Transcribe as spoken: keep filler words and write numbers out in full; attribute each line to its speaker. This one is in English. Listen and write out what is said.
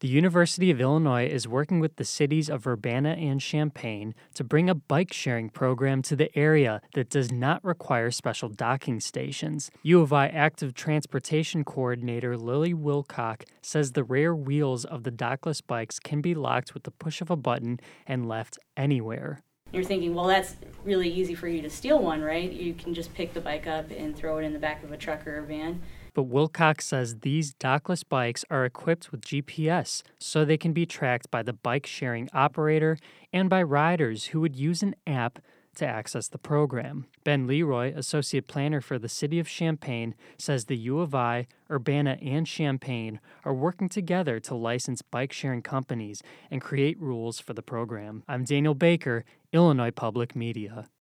Speaker 1: The University of Illinois is working with the cities of Urbana and Champaign to bring a bike sharing program to the area that does not require special docking stations. U of I Active Transportation Coordinator Lily Wilcock says the rear wheels of the dockless bikes can be locked with the push of a button and left anywhere.
Speaker 2: You're thinking, well, that's really easy for you to steal one, right? You can just pick the bike up and throw it in the back of a truck or a van.
Speaker 1: But Wilcox says these dockless bikes are equipped with G P S so they can be tracked by the bike sharing operator and by riders who would use an app to access the program. Ben Leroy, associate planner for the city of Champaign, says the U of I, Urbana, and Champaign are working together to license bike sharing companies and create rules for the program. I'm Daniel Baker, Illinois Public Media.